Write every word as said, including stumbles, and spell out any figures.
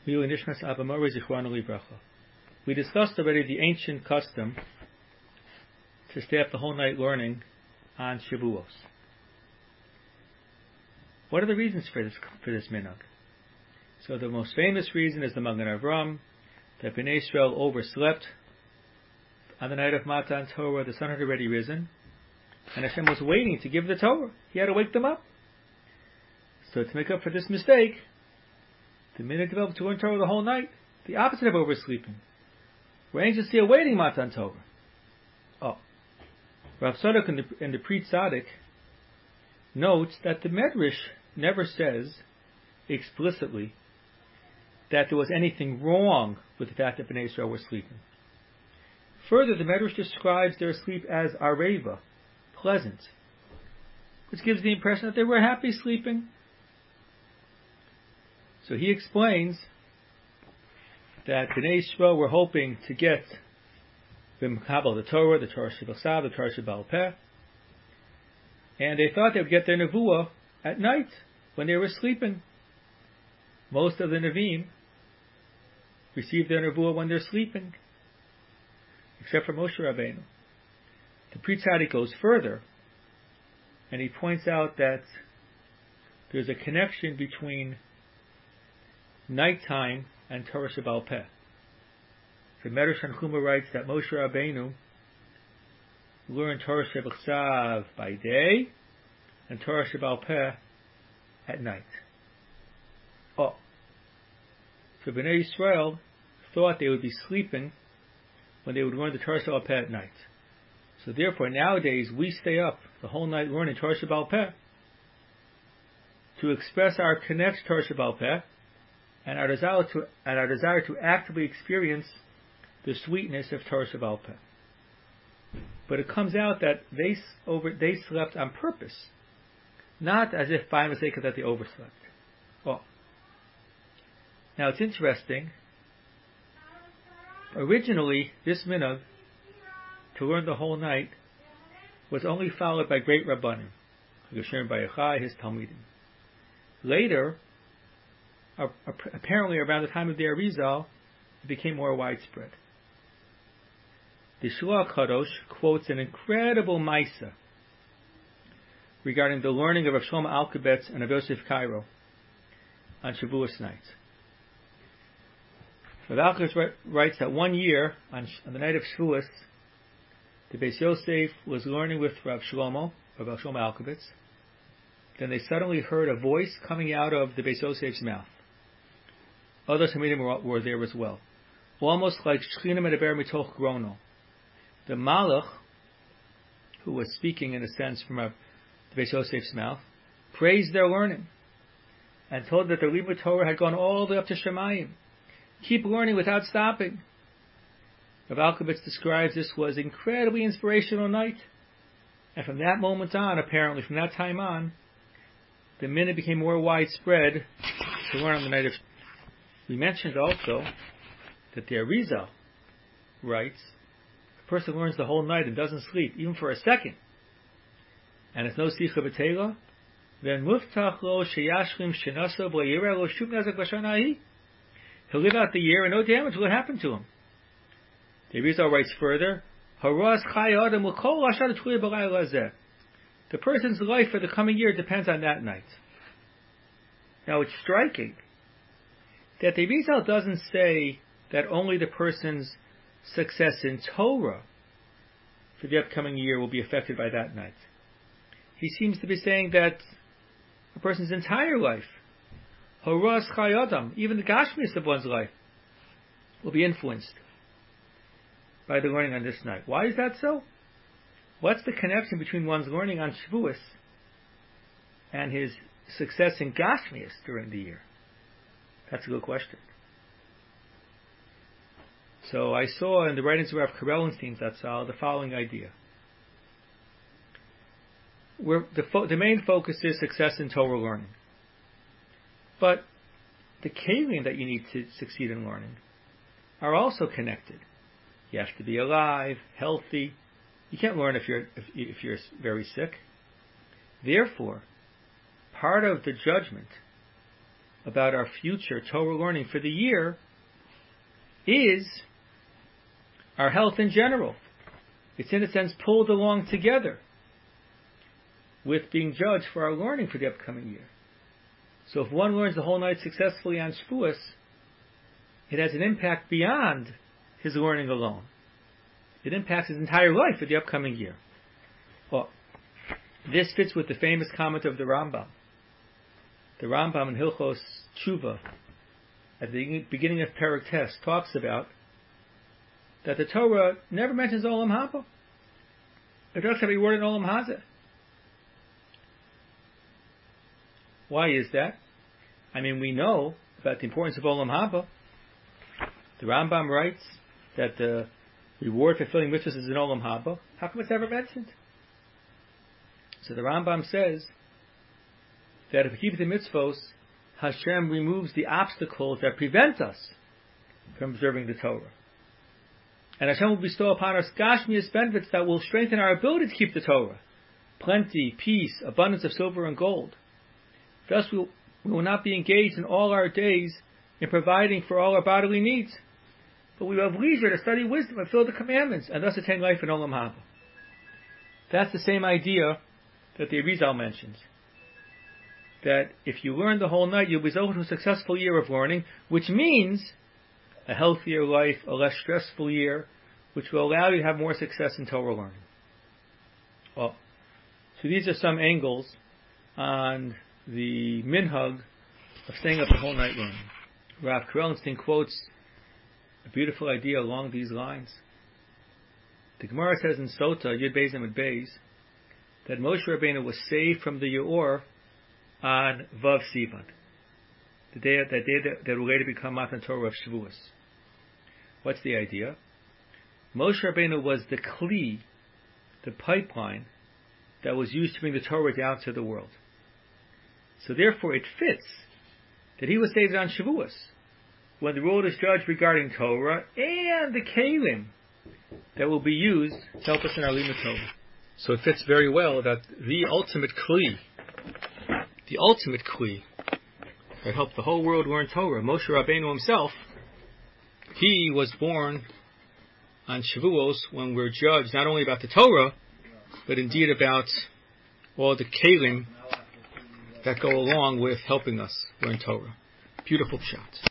We discussed already the ancient custom to stay up the whole night learning on Shavuos. What are the reasons for this for this minhag? So the most famous reason is the Magen Avram, that Bnei Israel overslept on the night of Matan Torah. The sun had already risen, and Hashem was waiting to give the Torah. He had to wake them up. So to make up for this mistake, the minhag developed to learn Torah the whole night, the opposite of oversleeping. We're anxiously awaiting Matan Torah. Oh, Rav Tzadok in the, in the Pri Tzadik notes that the Medrash never says explicitly that there was anything wrong with the fact that Bnei Israel were sleeping. Further, the Medrash describes their sleep as areva, pleasant, which gives the impression that they were happy sleeping. So he explains that Bnei Israel were hoping to get B'mkabel the Torah, the Torah Shebachsav, the Torah Sheba'al Peh, and they thought they would get their nevuah at night when they were sleeping. Most of the Nevi'im receive their nevuah when they're sleeping, except for Moshe Rabbeinu. The Pri Tzadik goes further, and he points out that there's a connection between nighttime and Torah Sheba'al Peh. The Medrash Tanchuma writes that Moshe Rabbeinu learned Torah Shebachsav by day and Torah Sheba'al Peh at night. Oh, so Bnei Israel thought they would be sleeping when they would learn the Torah Sheba'al Peh at night. So therefore, nowadays we stay up the whole night learning Torah Sheba'al Peh to express our connection to Torah Sheba'al Peh and our desire to and our desire to actively experience the sweetness of Torah Sheba'al Peh. But it comes out that they over they slept on purpose, not as if by mistake that they overslept. Oh. Now it's interesting. Originally, this minhag to learn the whole night was only followed by great rabbanim, Geshem Bar Yochai, his talmidim. Later, apparently around the time of the Arizal, it became more widespread. The Shuach Kadosh quotes an incredible Maisa regarding the learning of Rav Shlomo Alkabetz and Rav Yosef Karo on Shavuos nights. Rav Alkabetz writes that one year, on, on the night of Shavuos, the Beis Yosef was learning with Rav Shlomo, Rav Shlomo Alkabetz. Then they suddenly heard a voice coming out of the Beis Yosef's mouth. Other Talmidim were, were there as well. Almost like Shechina Medaber Mitoch Grono. The Malach, who was speaking in a sense from a, the Beis Yosef's mouth, praised their learning and told that the Limud Torah had gone all the way up to Shemayim. Keep learning without stopping. Rav Alkabetz describes this was an incredibly inspirational night. And from that moment on, apparently from that time on, the minhag became more widespread to learn on the night of. We mentioned also that the Arizal writes, a person learns the whole night and doesn't sleep, even for a second, and it's no sicha b'teila, then muftach lo sheyashlim shenasa b'lo yireh lo shum nezek b'shana hi. He'll live out the year and no damage will happen to him. The Arizal writes further, haras chay adam l'kol ashad tluya b'layla hazeh. The person's life for the coming year depends on that night. Now it's striking that the Arizal doesn't say that only the person's success in Torah for the upcoming year will be affected by that night. He seems to be saying that a person's entire life, Horas Chai Adam, even the Gashmias of one's life, will be influenced by the learning on this night. Why is that so? What's the connection between one's learning on Shavuos and his success in Gashmias during the year? That's a good question. So I saw in the writings of Rav Karelinstein Zatzal the following idea. Where the, fo- the main focus is success in Torah learning. But the kelim that you need to succeed in learning are also connected. You have to be alive, healthy. You can't learn if you're if, if you're very sick. Therefore, part of the judgment about our future Torah learning for the year is our health in general. It's in a sense pulled along together with being judged for our learning for the upcoming year. So if one learns the whole night successfully on Shavuos, it has an impact beyond his learning alone. It impacts his entire life for the upcoming year. Well, this fits with the famous comment of the Rambam. The Rambam in Hilchos Tshuva, at the beginning of Perek Tes, talks about that the Torah never mentions Olam Haba. It doesn't have a word in Olam Hazeh. Why is that? I mean, we know about the importance of Olam Haba. The Rambam writes that the reward for fulfilling mitzvahs is in Olam Haba. How come it's never mentioned? So the Rambam says that if we keep the mitzvos, Hashem removes the obstacles that prevent us from observing the Torah. And Hashem will bestow upon us Gashmias benefits that will strengthen our ability to keep the Torah. Plenty, peace, abundance of silver and gold. Thus we will, we will not be engaged in all our days in providing for all our bodily needs, but we will have leisure to study wisdom and fulfill the commandments, and thus attain life in Olam Haba. That's the same idea that the Arizal mentions. That if you learn the whole night, you'll be able to a successful year of learning, which means a healthier life, a less stressful year, which will allow you to have more success in Torah learning. Well, so these are some angles on the minhag of staying up the whole night learning. Rav Krellenstein quotes a beautiful idea along these lines. The Gemara says in Sota, Yud Beis Amud Beis, that Moshe Rabbeinu was saved from the Yeor on Vav Sivan, the day that day that, that will later become Matan Torah of Shavuos. What's the idea? Moshe Rabbeinu was the kli, the pipeline that was used to bring the Torah down to the world. So therefore it fits that he was saved on Shavuos, when the world is judged regarding Torah and the kelim that will be used to help us in our limud Torah. So it fits very well that the ultimate kli, the ultimate kli that helped the whole world learn Torah, Moshe Rabbeinu himself, he was born on Shavuos when we're judged not only about the Torah, but indeed about all the kelim that go along with helping us learn Torah. Beautiful shot.